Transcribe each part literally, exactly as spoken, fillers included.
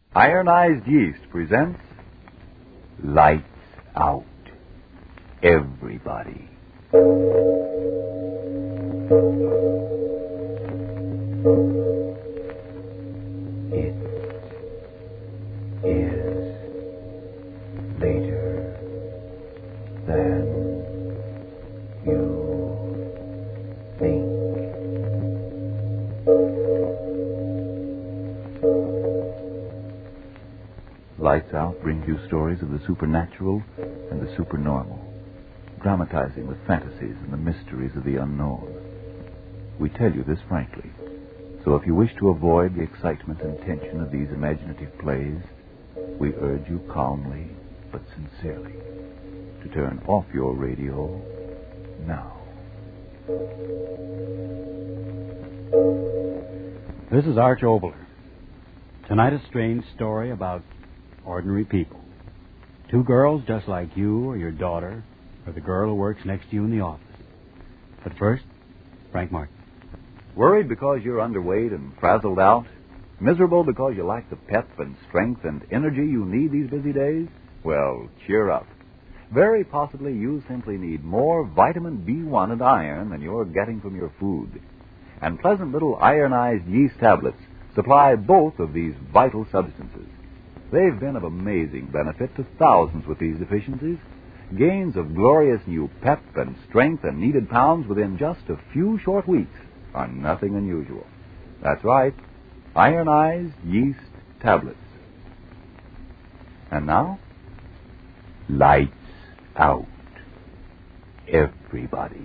Ironized Yeast presents Lights Out, Everybody. It is later than you think. Lights Out brings you stories of the supernatural and the supernormal, dramatizing the fantasies and the mysteries of the unknown. We tell you this frankly, so if you wish to avoid the excitement and tension of these imaginative plays, we urge you calmly but sincerely to turn off your radio now. This is Arch Obler. Tonight, a strange story about ordinary people. Two girls just like you or your daughter or the girl who works next to you in the office. But first, Frank Martin. Worried because you're underweight and frazzled out? Miserable because you lack the pep and strength and energy you need these busy days? Well, cheer up. Very possibly you simply need more vitamin B one and iron than you're getting from your food. And pleasant little ironized yeast tablets supply both of these vital substances. They've been of amazing benefit to thousands with these deficiencies. Gains of glorious new pep and strength and needed pounds within just a few short weeks are nothing unusual. That's right, ironized yeast tablets. And now, lights out, everybody.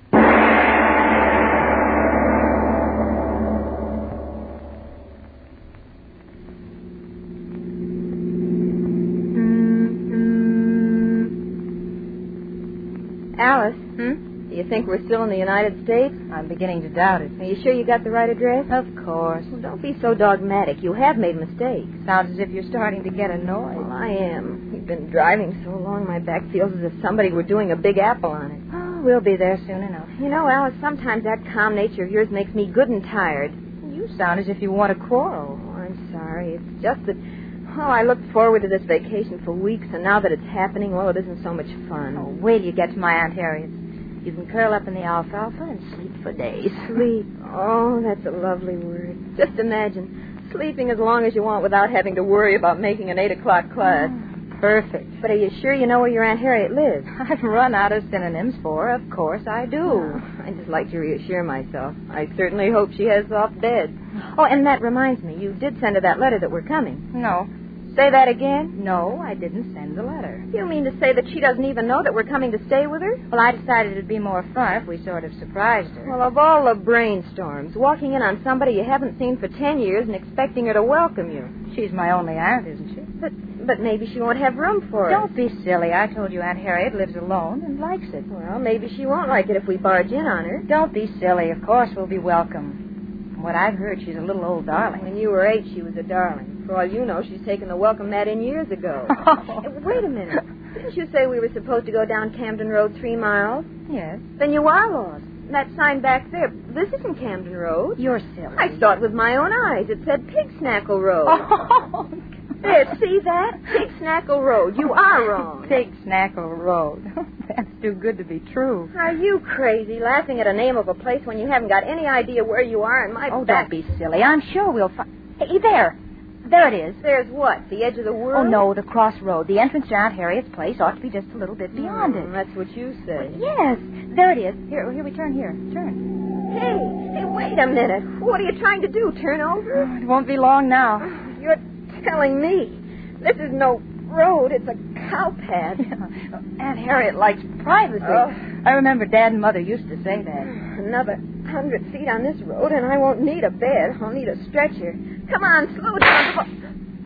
Alice, hmm? Do you think we're still in the United States? I'm beginning to doubt it. Are you sure you got the right address? Of course. Well, don't be so dogmatic. You have made mistakes. Sounds as if you're starting to get annoyed. Well, I am. You've been driving so long, my back feels as if somebody were doing a big apple on it. Oh, we'll be there soon enough. You know, Alice, sometimes that calm nature of yours makes me good and tired. You sound as if you want to quarrel. Oh, I'm sorry. It's just that, well, I looked forward to this vacation for weeks, and now that it's happening, well, it isn't so much fun. Oh, wait till you get to my Aunt Harriet's. You can curl up in the alfalfa and sleep for days. Sleep. Oh, that's a lovely word. Just imagine, sleeping as long as you want without having to worry about making an eight o'clock class. Oh, perfect. But are you sure you know where your Aunt Harriet lives? I've run out of synonyms for her. Of course I do. Oh, I just like to reassure myself. I certainly hope she has soft bed. Oh, and that reminds me, you did send her that letter that we're coming. No. Say that again? No, I didn't send the letter. You mean to say that she doesn't even know that we're coming to stay with her? Well, I decided it'd be more fun if we sort of surprised her. Well, of all the brainstorms, walking in on somebody you haven't seen for ten years and expecting her to welcome you. She's my only aunt, isn't she? But but maybe she won't have room for us. Don't be silly. I told you Aunt Harriet lives alone and likes it. Well, maybe she won't like it if we barge in on her. Don't be silly. Of course we'll be welcome. From what I've heard, she's a little old darling. When you were eight, she was a darling. For all you know, she's taken the welcome mat in years ago. Oh. Hey, wait a minute. Didn't you say we were supposed to go down Camden Road three miles? Yes. Then you are lost. That sign back there, this isn't Camden Road. You're silly. I saw it with my own eyes. It said Pig Snackle Road. Oh. There, see that? Pig Snackle Road. You are wrong. Pig Snackle Road. That's too good to be true. Are you crazy, laughing at a name of a place when you haven't got any idea where you are and my Oh, back... don't be silly. I'm sure we'll find... Hey, there. There it is. There's what? The edge of the world? Oh, no, the crossroad. The entrance to Aunt Harriet's place ought to be just a little bit beyond Mm, it. That's what you say. Yes. There it is. Here, here we turn here. Turn. Hey, hey, wait a minute. What are you trying to do, turn over? Oh, it won't be long now. You're telling me. This is no road. It's a cow path. Aunt Harriet likes privacy. Oh. I remember Dad and Mother used to say that. Another hundred feet on this road, and I won't need a bed. I'll need a stretcher. Come on, slow down.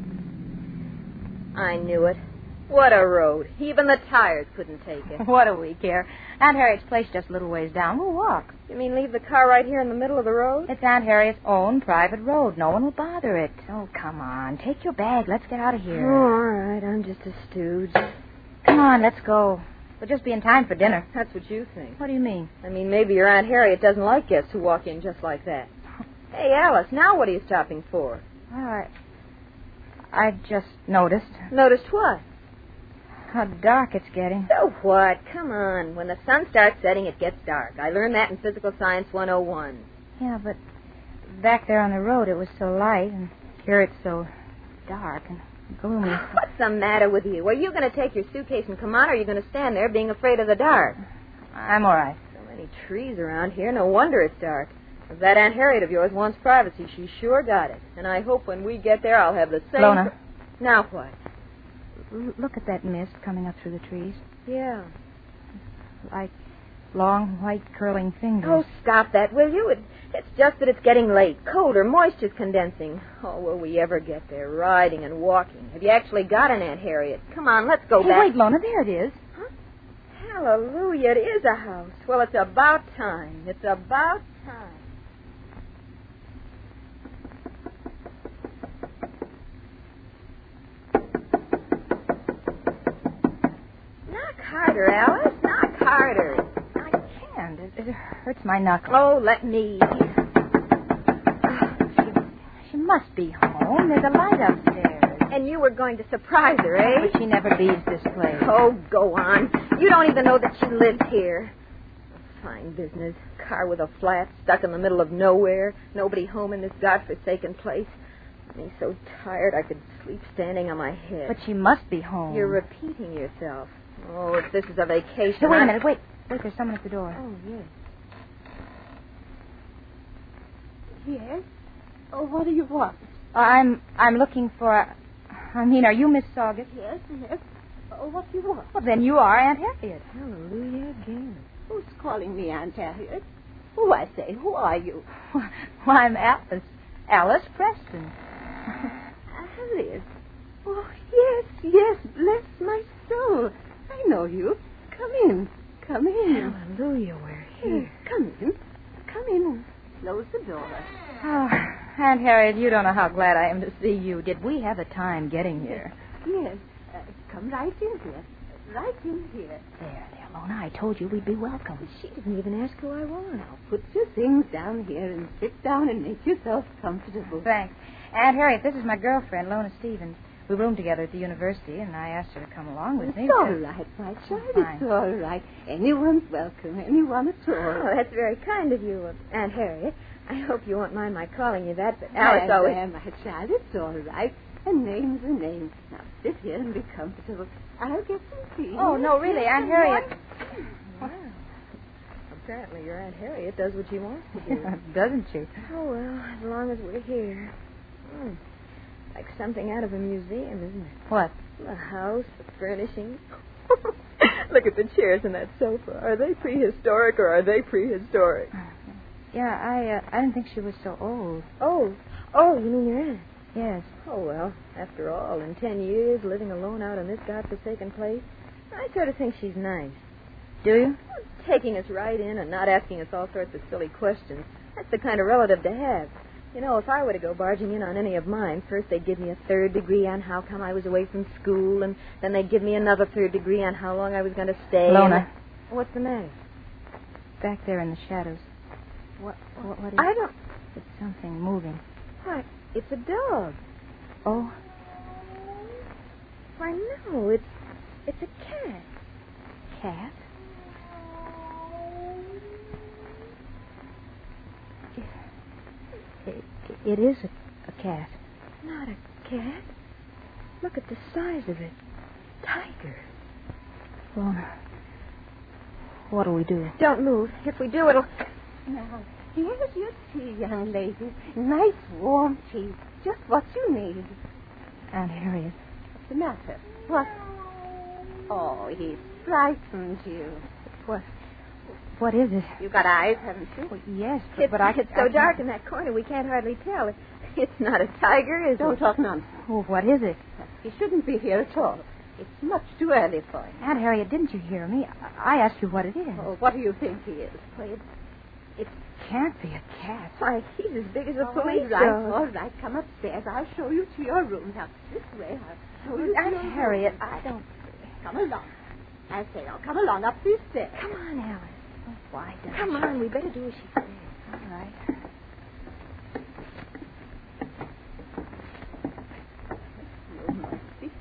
I knew it. What a road. Even the tires couldn't take it. What do we care? Aunt Harriet's place just a little ways down. We'll walk. You mean leave the car right here in the middle of the road? It's Aunt Harriet's own private road. No one will bother it. Oh, come on. Take your bag. Let's get out of here. Oh, all right. I'm just a stooge. Come on, let's go. We'll just be in time for dinner. That's what you think. What do you mean? I mean, maybe your Aunt Harriet doesn't like guests who walk in just like that. Hey, Alice, now what are you stopping for? All right. I just noticed. Noticed what? How dark it's getting. So what? Come on. When the sun starts setting, it gets dark. I learned that in Physical Science one oh one. Yeah, but back there on the road it was so light, and here it's so dark and gloomy. What's the matter with you? Are you going to take your suitcase and come on, or are you going to stand there being afraid of the dark? I'm all right. So many trees around here. No wonder it's dark. If that Aunt Harriet of yours wants privacy, she sure got it. And I hope when we get there, I'll have the same... Lona. Pr- now what? L- look at that mist coming up through the trees. Yeah. Like long, white, curling fingers. Oh, stop that, will you? It, it's just that it's getting late. Colder. Moisture's condensing. Oh, will we ever get there? Riding and walking. Have you actually got an Aunt Harriet? Come on, let's go hey, back. wait, Lona, there it is. Huh? Hallelujah, it is a house. Well, it's about time. It's about time. Knock harder, Alice. Knock harder. I can't. It, it hurts my knuckles. Oh, let me. She must be home. There's a light upstairs. And you were going to surprise her, eh? But she never leaves this place. Oh, go on. You don't even know that she lives here. Fine business. Car with a flat, stuck in the middle of nowhere. Nobody home in this godforsaken place. Me so tired I could sleep standing on my head. But she must be home. You're repeating yourself. Oh, if this is a vacation... Hey, wait I... a minute. Wait. Wait, there's someone at the door. Oh, yes. Yes? Oh, what do you want? Uh, I'm I'm looking for... I mean, are you Miss Saugus? Yes, yes. Oh, what do you want? Well, then you are Aunt Harriet. Hallelujah again. Who's calling me Aunt Harriet? Oh, I say, who are you? Well, I'm Alice. Alice Preston. Alice. Oh, yes, yes. Bless my soul. I know you. Come in. Come in. Hallelujah, we're here. Come in. Come in. Close the door. Oh, Aunt Harriet, you don't know how glad I am to see you. Did we have a time getting here? Yes. Uh, come right in here. Right in here. There, there, Lona. I told you we'd be welcome. She didn't even ask who I was. Now, put your things down here and sit down and make yourself comfortable. Thanks. Aunt Harriet, this is my girlfriend, Lona Stevens. We room together at the university, and I asked her to come along with me. It's all because- right, my child. Fine. It's all right. Anyone's welcome. Anyone at all. Oh, that's very kind of you, uh, Aunt Harriet. I hope you won't mind my calling you that, but Alice There, always... there, my child. It's all right. A name's a name. Now, sit here and be comfortable. I'll get some tea. Oh, no, really, Aunt Harriet. Wow. Apparently your Aunt Harriet does what she wants to do. Doesn't she? Oh, well, as long as we're here. Hmm. Like something out of a museum, isn't it? What? The house, the furnishings. Look at the chairs and that sofa. Are they prehistoric or are they prehistoric? Yeah, I uh, I didn't think she was so old. Oh, oh, you mean your aunt? Yes. Oh, well, after all, in ten years, living alone out in this godforsaken place, I sort of think she's nice. Do you? Taking us right in and not asking us all sorts of silly questions. That's the kind of relative to have. You know, if I were to go barging in on any of mine, first they'd give me a third degree on how come I was away from school, and then they'd give me another third degree on how long I was going to stay. Lona. And... What's the matter? Back there in the shadows. What, what, what is I don't... It's something moving. Why, it's a dog. Oh? Why, no, it's... It's a cat. Cat? It, it is a, a cat. Not a cat. Look at the size of it. Tiger. Lona, what'll we do? Don't move. If we do, it'll... Now, here's your tea, young lady. Nice warm tea. Just what you need. Aunt Harriet. What's the matter? What? Oh, he frightened you. What? What is it? You got eyes, haven't you? Well, yes, but, It's, but I... it's I so can't- dark in that corner we can't hardly tell. It, it's not a tiger, is Don't it? talk nonsense. Oh, what is it? He shouldn't be here at all. It's much too early for him. Aunt Harriet, didn't you hear me? I, I asked you what it is. Oh, what do you think he is? Why, it, It can't be a cat. why, he's as big as a All police right, dog. all right. Come upstairs. I'll show you to your room. Now, this way. I'll show you to Aunt your room. Harriet, I don't... Come along. I say, now, come along up these stairs. Come on, Alice. Oh, why does Come on, we better do as she says. All right.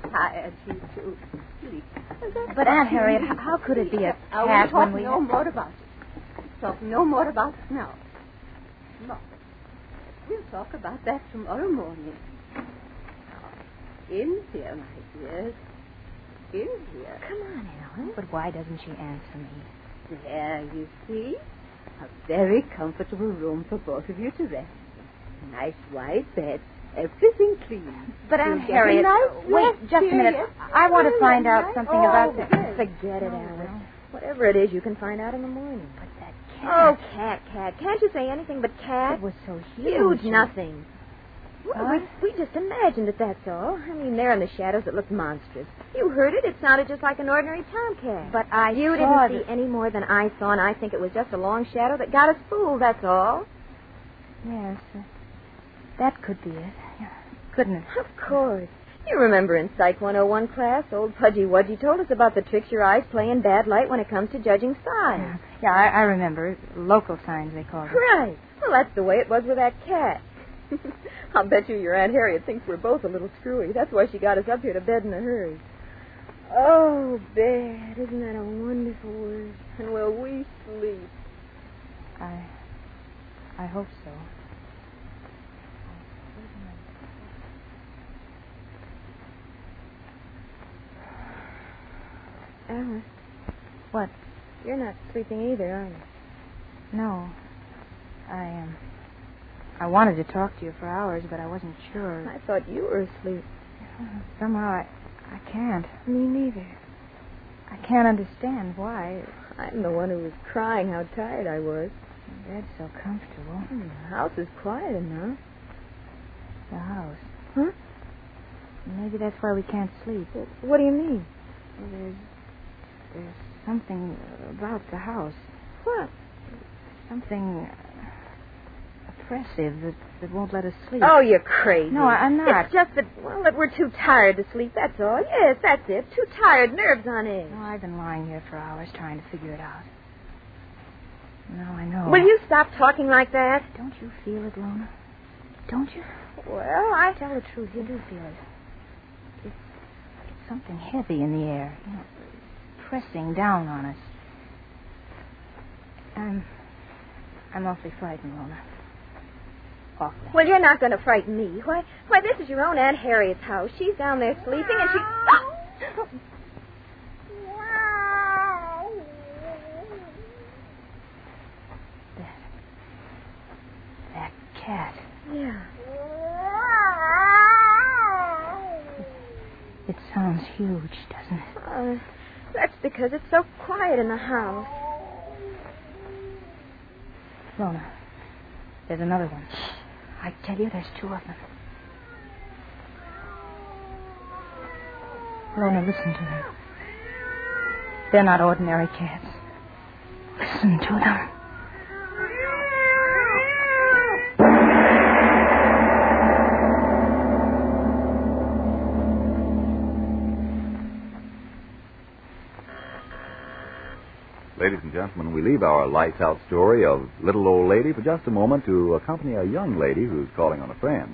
tired, you two. Sleep. But, Aunt Harriet, h- how could it be a I cat will when talk we... no more about it. Talk no more about it now. No. We'll talk about that tomorrow morning. Now, in here, my dears. In here. Come on, Ellen. But why doesn't she answer me? There, you see. A very comfortable room for both of you to rest. Nice wide bed. Everything clean. But, You'll Aunt get a Harriet, nice wait rest, just a minute. dear. I want to Yes, find out nice. something Oh, about the... yes. Forget it, Oh, Alice. well. Whatever it is, you can find out in the morning. But that Oh, cat... cat, cat. Can't you say anything but cat? It was so huge. Huge nothing. Well, What? we, we just imagined it, that's all. I mean, there in the shadows, it looked monstrous. You heard it. It sounded just like an ordinary tomcat. But I You saw didn't the- see any more than I saw, and I think it was just a long shadow that got us fooled, that's all. Yes, uh, that could be it. Yeah. Couldn't it? Of course. You remember in Psych one oh one class, old Pudgy Wudgy told us about the tricks your eyes play in bad light when it comes to judging size. Yeah, yeah I, I remember. Local signs, they called it. Right. Well, that's the way it was with that cat. I'll bet you your Aunt Harriet thinks we're both a little screwy. That's why she got us up here to bed in a hurry. Oh, bed. Isn't that a wonderful word? And will we sleep? I... I hope so. Alice, What? you're not sleeping either, are you? No. I, um... I wanted to talk to you for hours, but I wasn't sure. I thought you were asleep. Somehow I... I can't. Me neither. I can't understand why. I'm the one who was crying how tired I was. The bed's so comfortable. Hmm, the house is quiet enough. The house. Huh? Maybe that's why we can't sleep. What do you mean? Well, there's... There's something about the house. What? Something uh, oppressive that, that won't let us sleep. Oh, you're crazy. No, I'm not. It's just that, well, that we're too tired to sleep, that's all. Yes, that's it. Too tired, nerves on edge. No, I've been lying here for hours trying to figure it out. Now I know. Will you stop talking like that? Don't you feel it, Lona? Don't you? Well, I... Tell the truth, you do feel it. It's, it's something heavy in the air. You know, pressing down on us. I'm... I'm awfully frightened, Lona. Awfully. Well, you're not going to frighten me. Why, why, this is your own Aunt Harriet's house. She's down there sleeping, and she... Oh! That... That cat. Yeah. It sounds huge, doesn't it? Uh, that's because it's so quiet in the house. Lona, there's another one. I tell you, there's two of them. Lona, listen to them. They're not ordinary cats. Listen to them. Ladies and gentlemen, we leave our lights out story of Little Old Lady for just a moment to accompany a young lady who's calling on a friend.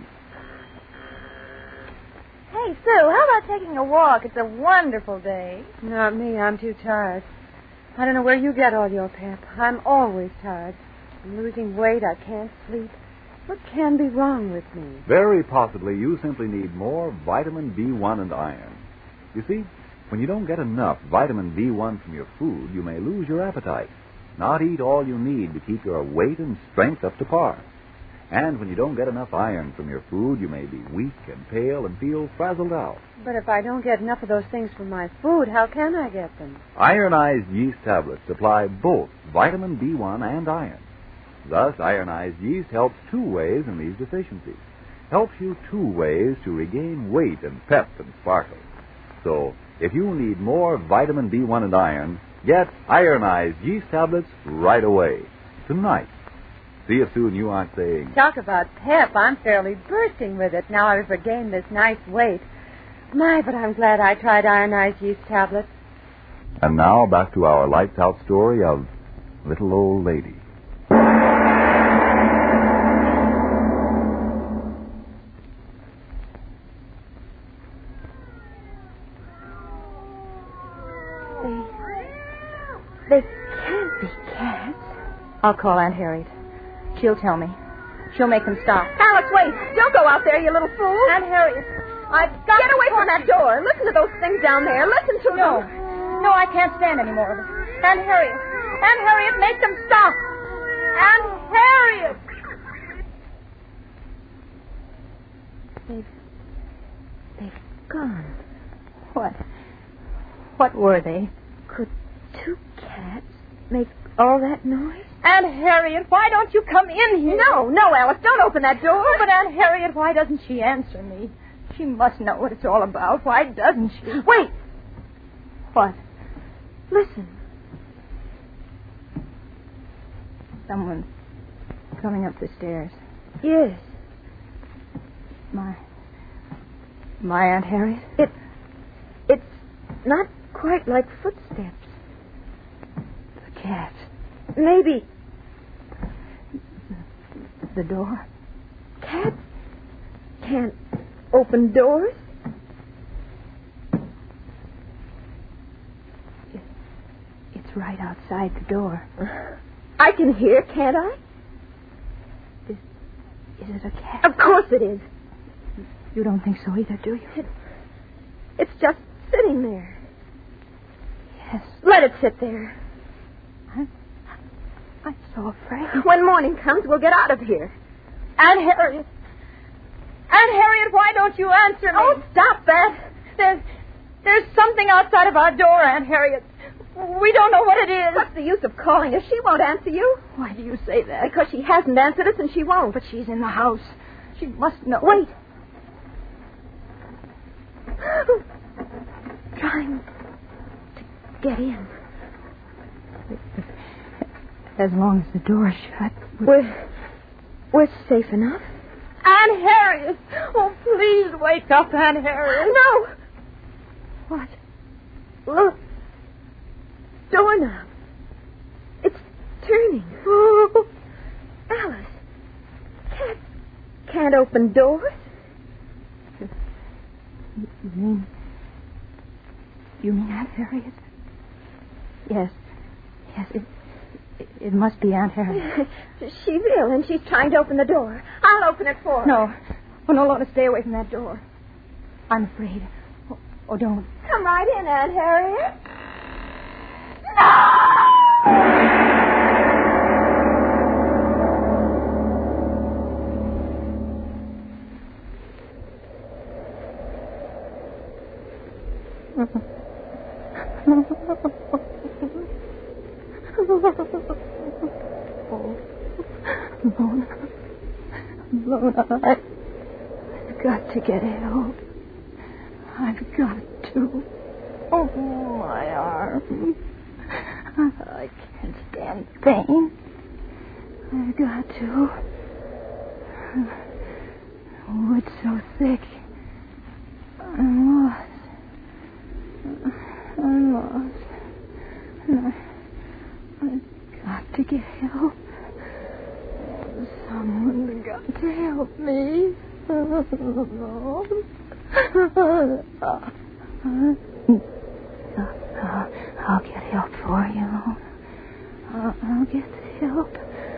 Hey, Sue, how about taking a walk? It's a wonderful day. Not me. I'm too tired. I don't know where you get all your pep. I'm always tired. I'm losing weight. I can't sleep. What can be wrong with me? Very possibly you simply need more vitamin B one and iron. You see, when you don't get enough vitamin B one from your food, you may lose your appetite, not eat all you need to keep your weight and strength up to par. And when you don't get enough iron from your food, you may be weak and pale and feel frazzled out. But if I don't get enough of those things from my food, how can I get them? Ironized yeast tablets supply both vitamin B one and iron. Thus, ironized yeast helps two ways in these deficiencies. Helps you two ways to regain weight and pep and sparkle. So, if you need more vitamin B one and iron, get ironized yeast tablets right away. Tonight. See if soon you aren't saying... Talk about pep. I'm fairly bursting with it now I've regained this nice weight. My, but I'm glad I tried ironized yeast tablets. And now back to our lights out story of Little Old Lady. They can't be cats. I'll call Aunt Harriet. She'll tell me. She'll make them stop. Alice, wait. Don't go out there, you little fool. Aunt Harriet, I've got Get away from that door. Listen to those things down there. Listen to No. them. No, I can't stand any more of it. Aunt Harriet. Aunt Harriet, make them stop. Aunt Harriet. They've... They've gone. What? What were they? Could two cats make all that noise? Aunt Harriet, why don't you come in here? No, no, Alice. Don't open that door. Oh, but Aunt Harriet, why doesn't she answer me? She must know what it's all about. Why doesn't she? Wait. What? Listen. Someone's coming up the stairs. Yes. My... My Aunt Harriet? It... It's not quite like footsteps. The cat. Maybe... The door. Cats can't open doors? It, it's right outside the door. I can hear, can't I? Is, is it a cat? Of course it is. You don't think so either, do you? It, it's just sitting there. Yes. Let it sit there. I'm, I'm so afraid. When morning comes, we'll get out of here. Aunt Harriet. Aunt Harriet, why don't you answer me? Oh, stop that. There's, there's something outside of our door, Aunt Harriet. We don't know what it is. What's the use of calling her? She won't answer you. Why do you say that? Because she hasn't answered us and she won't. But she's in the house. She must know. Wait. Trying to get in. As long as the door's shut. We're, we're safe enough. Aunt Harriet! Oh, please wake up, Aunt Harriet. No. What? Look. Doorknob. It's turning. Oh. Alice. Cats can't open doors. You mean... You mean Aunt Harriet? Yes. Yes, it... It, it must be Aunt Harriet. She's ill and she's trying to open the door. I'll open it for her. No. Oh, no, Lorna, stay away from that door. I'm afraid. Oh, oh don't. Come right in, Aunt Harriet. Oh, Lona. Lona, I, I've got to get help. I've got to. Oh, my arm. I can't stand pain. I've got to. Oh, it's so thick. I'm lost. I'm lost. And I, I've got to get help. Someone's got to help me. I'll get help for you. I'll, I'll get help.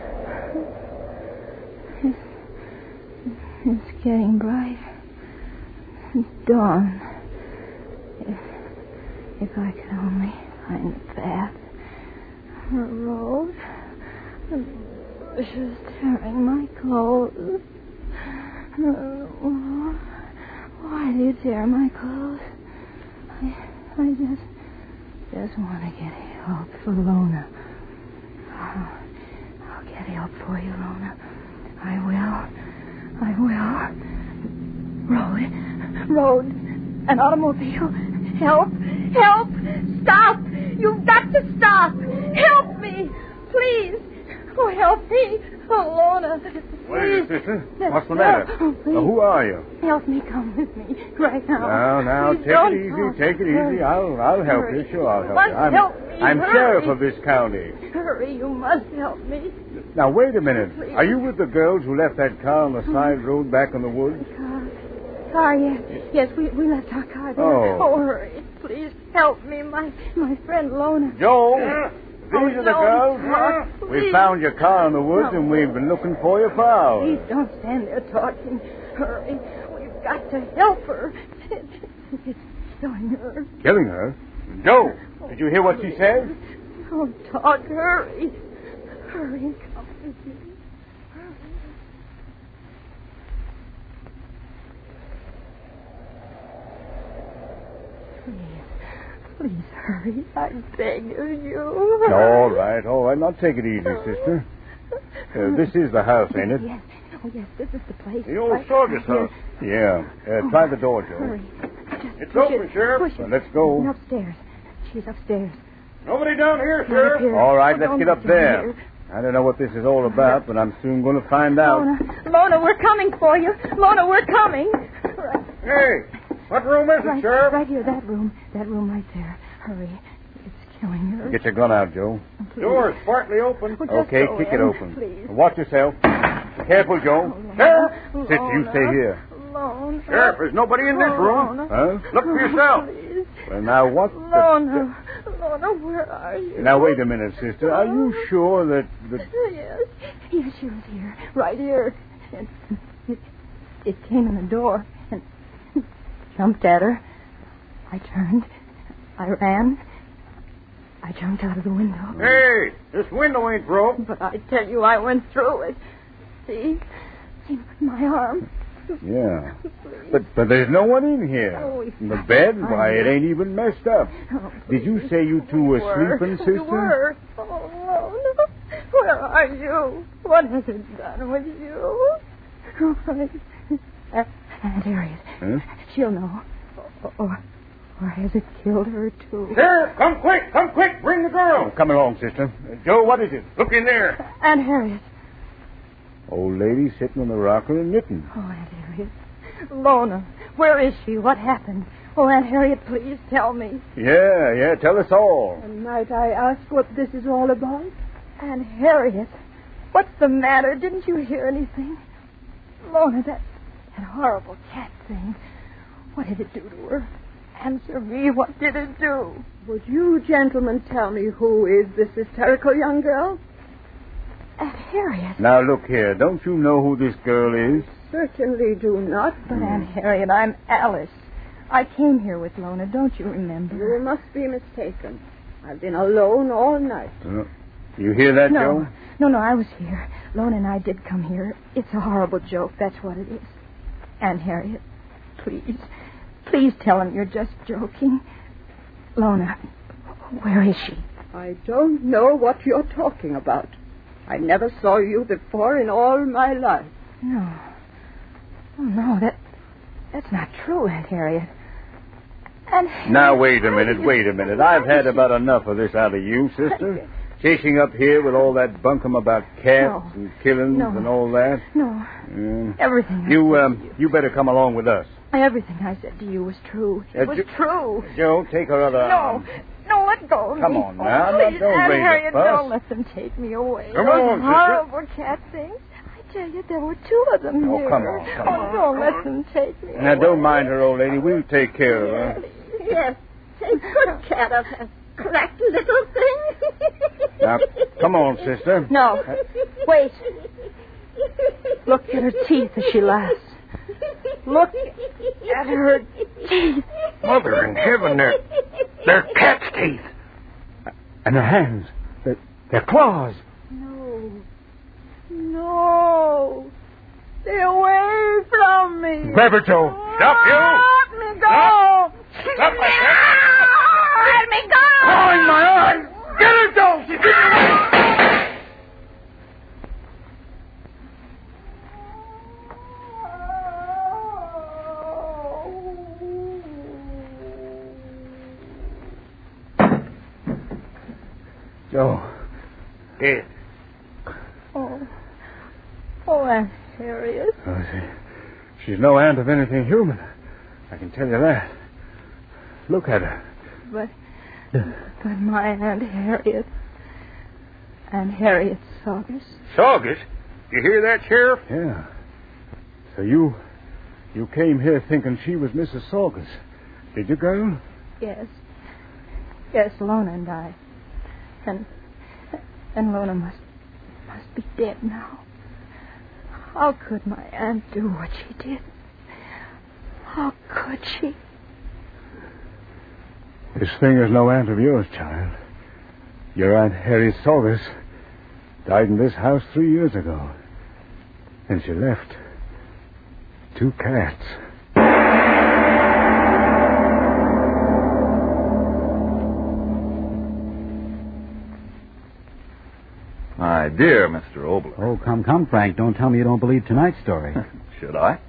It's, it's getting bright. It's dawn. If, if I could only find the path, the road, the bushes tearing my clothes. Oh, why do you tear my clothes? I, I just, just want to get help for Lona. Oh, I'll get help for you, Lona. I will. I will. Road. Road. An automobile. Help. Help. Stop. You've got to stop. Help me. Please. Oh, help me. Oh, Lona. Wait, sister. What's the matter? Oh, uh, who are you? Help me. Come with me. Right now. Now, now, Please take don't it easy. talk. Take it Hurry. easy. I'll, I'll help Hurry. you. Sure, I'll You help must you. I'm, help me. I'm Hurry. sheriff of this county. Hurry. You must help me. Now, wait a minute. Please. Are you with the girls who left that car on the side road back in the woods? Car. car, yes. Yes, we, we left our car there. Oh. Oh, hurry. Please help me. My my friend Lona. Joe, these Oh, are the don't girls. talk, We please. found your car in the woods, and we've been looking for you for hours. Please don't stand there talking. Hurry. We've got to help her. It's, it's killing her. Killing her? Joe, did you hear what she said? Don't talk. Hurry. Hurry and come with me. Please, please hurry. I beg of you. All right, all right. Now take it easy, sister. Uh, this is the house, ain't it? Yes. Oh, yes, this is the place. The old Right Sorgus here. house. Yeah. Uh, try the door, Joe. Hurry. Just It's push open, it. Sheriff. Push it. Well, let's go. And upstairs. She's upstairs. Nobody down here, Not up here. All right, Oh, let's don't get up look down there. here. I don't know what this is all about, but I'm soon going to find out. Lona, Lona, we're coming for you. Lona, we're coming. Right, Hey, what room is it, right, Sheriff? right here, that room. That room right there. Hurry. It's killing her. Get your gun out, Joe. Please. Door's partly open. Well, just Okay, go kick in, it open. please. Watch yourself. Be careful, Joe. Oh, Sheriff! Lona, Sister, you Lona, stay here. Lona. Sheriff, there's nobody in this room. Lona. Huh? Look for yourself. Please. Well, now, what the... Lona. Lona, where are you? Now, wait a minute, sister. Are you sure that... that... Yes. Yes, she was here. Right here. And it, it came in the door and jumped at her. I turned. I ran. I jumped out of the window. Hey, this window ain't broke. But I tell you, I went through it. See? See my arm. Yeah. But but there's no one in here. Oh, we- The bed, why, it ain't even messed up. Oh, Did you please. say you two were, We were. sleeping, We sister? were. Oh, no. Where are you? What has it done with you? Oh, I... Uh, Aunt Harriet. Huh? She'll know. Or, or has it killed her, too? Sheriff, come quick, come quick, bring the girl. Oh, come along, sister. Uh, Joe, what is it? Look in there. Aunt Harriet. Old lady sitting on the rocker and knitting. Oh, Aunt Harriet. Lona, where is she? What happened? Oh, Aunt Harriet, please tell me. Yeah, yeah, tell us all. And might I ask what this is all about? Aunt Harriet, what's the matter? Didn't you hear anything? Lona, that, that horrible cat thing. What did it do to her? Answer me, what did it do? Would you gentlemen tell me who is this hysterical young girl? Aunt Harriet. Now, look here. Don't you know who this girl is? Certainly do not. But, Aunt Harriet, I'm Alice. I came here with Lona, don't you remember? You must be mistaken. I've been alone all night. Uh, you hear that, No, Joe? no, no, I was here. Lona and I did come here. It's a horrible joke, that's what it is. Aunt Harriet, please, please tell him you're just joking. Lona, where is she? I don't know what you're talking about. I never saw you before in all my life. No. Oh, no, that that's not true, Aunt Harriet. Aunt Harriet, Now, wait a how minute, do you- wait a minute. I've had about enough of this out of you, sister. Chasing up here with all that bunkum about cats No. and killings No. and all that. No, Yeah. everything I You, said um, to you. you better come along with us. Everything I said to you was true. It Uh, was Jo- true. Joe, take her other No, arm. no, let go of Come me. on now, Oh, now, please, don't Aunt raise a Harriet, fuss. don't let them take me away. Come Those on, sister. horrible cat things. I tell you, there were two of them Oh, here. come on, come oh, on. don't let them take me Now, away. don't mind her, old lady. We'll take care of her. Yes, take good care of her. Cracked little thing. Now, come on, sister. No, wait. Look at her teeth as she laughs. Look at her teeth. Mother in heaven, they're, they're cat's teeth. And their hands, they're, they're claws. No. No. Stay away from me. Grab her, Joe. Stop, you. Let me go. Stop like that. Let me go. Oh, in my arms. Get her, Joe. She's getting away. Joe. Dead. Oh. Oh, Aunt Harriet. Oh, she, she's no aunt of anything human. I can tell you that. Look at her. But, but my Aunt Harriet. Aunt Harriet Saugus. Saugus? You hear that, Sheriff? Yeah. So you, You came here thinking she was Missus Saugus. Did you, girl? Yes. Yes, Lona and I. And and Lona must must be dead now. How could my aunt do what she did? How could she? This thing is no aunt of yours, child. Your Aunt Harry Saugus died in this house three years ago. And she left two cats. My dear Mister Obler. Oh, come, come, Frank. Don't tell me you don't believe tonight's story. Should I?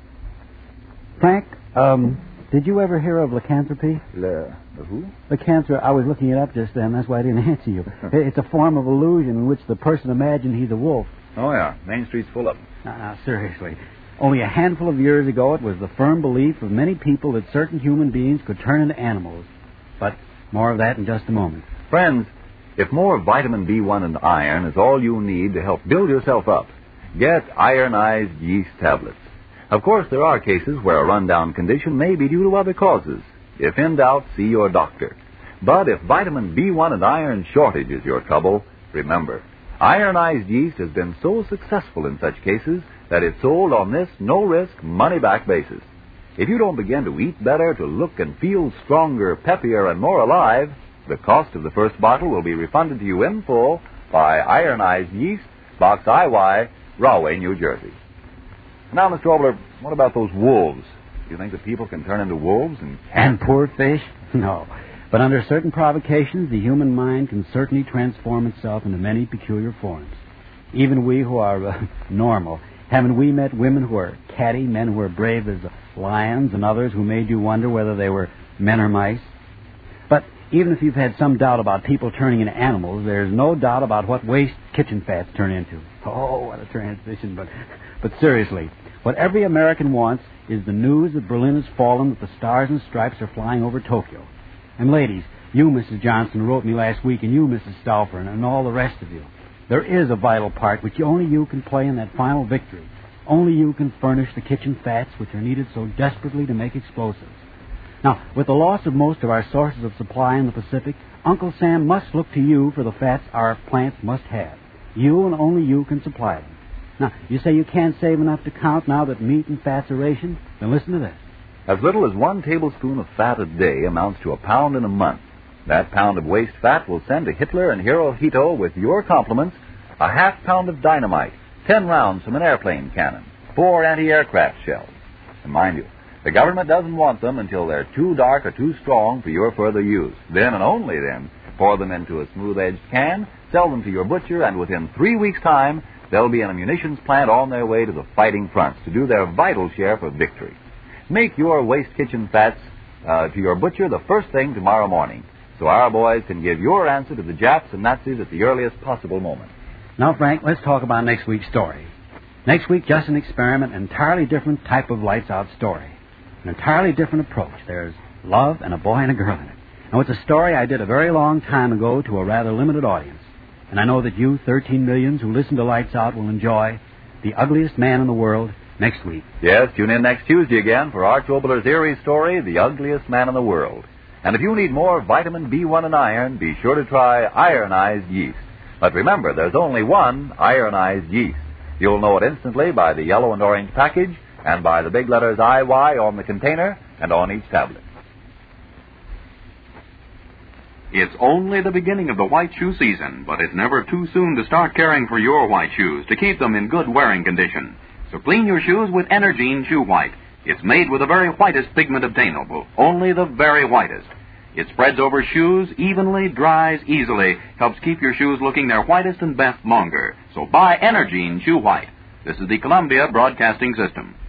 Frank, um, did you ever hear of lycanthropy? Le, the who? Lycanthropy, I was looking it up just then. That's why I didn't answer you. It's a form of illusion in which the person imagines he's a wolf. Oh, yeah. Main Street's full of them. Now, now, seriously. Only a handful of years ago, it was the firm belief of many people that certain human beings could turn into animals. But more of that in just a moment. Friends, if more vitamin B one and iron is all you need to help build yourself up, get ironized yeast tablets. Of course, there are cases where a rundown condition may be due to other causes. If in doubt, see your doctor. But if vitamin B one and iron shortage is your trouble, remember, ironized yeast has been so successful in such cases that it's sold on this no-risk, money-back basis. If you don't begin to eat better, to look and feel stronger, peppier, and more alive, the cost of the first bottle will be refunded to you in full by ironized yeast, Box I Y, Rahway, New Jersey. Now, Mister Obler, what about those wolves? Do you think that people can turn into wolves and... And poor fish? No. But under certain provocations, the human mind can certainly transform itself into many peculiar forms. Even we who are uh, normal, haven't we met women who are catty, men who are brave as lions, and others who made you wonder whether they were men or mice? But even if you've had some doubt about people turning into animals, there's no doubt about what waste kitchen fats turn into. Oh, what a transition. But, but seriously, what every American wants is the news that Berlin has fallen, that the stars and stripes are flying over Tokyo. And ladies, you, Missus Johnson, wrote me last week, and you, Missus Stauffer, and all the rest of you. There is a vital part which only you can play in that final victory. Only you can furnish the kitchen fats which are needed so desperately to make explosives. Now, with the loss of most of our sources of supply in the Pacific, Uncle Sam must look to you for the fats our plants must have. You and only you can supply them. Now, you say you can't save enough to count now that meat and fats are rationed? Then listen to this. As little as one tablespoon of fat a day amounts to a pound in a month. That pound of waste fat will send to Hitler and Hirohito with your compliments a half pound of dynamite, ten rounds from an airplane cannon, four anti-aircraft shells. And mind you, the government doesn't want them until they're too dark or too strong for your further use. Then and only then, pour them into a smooth-edged can, sell them to your butcher, and within three weeks' time, they'll be in a munitions plant on their way to the fighting fronts to do their vital share for victory. Make your waste kitchen fats uh, to your butcher the first thing tomorrow morning, so our boys can give your answer to the Japs and Nazis at the earliest possible moment. Now, Frank, let's talk about next week's story. Next week, just an experiment, an entirely different type of lights-out story. An entirely different approach. There's love and a boy and a girl in it. Now, it's a story I did a very long time ago to a rather limited audience. And I know that you, thirteen millions who listen to Lights Out, will enjoy The Ugliest Man in the World next week. Yes, tune in next Tuesday again for Arch Obler's eerie story, The Ugliest Man in the World. And if you need more vitamin B one and iron, be sure to try ironized yeast. But remember, there's only one ironized yeast. You'll know it instantly by the yellow and orange package and by the big letters I Y on the container and on each tablet. It's only the beginning of the white shoe season, but it's never too soon to start caring for your white shoes to keep them in good wearing condition. So clean your shoes with Energine Shoe White. It's made with the very whitest pigment obtainable, only the very whitest. It spreads over shoes evenly, dries easily, helps keep your shoes looking their whitest and best longer. So buy Energine Shoe White. This is the Columbia Broadcasting System.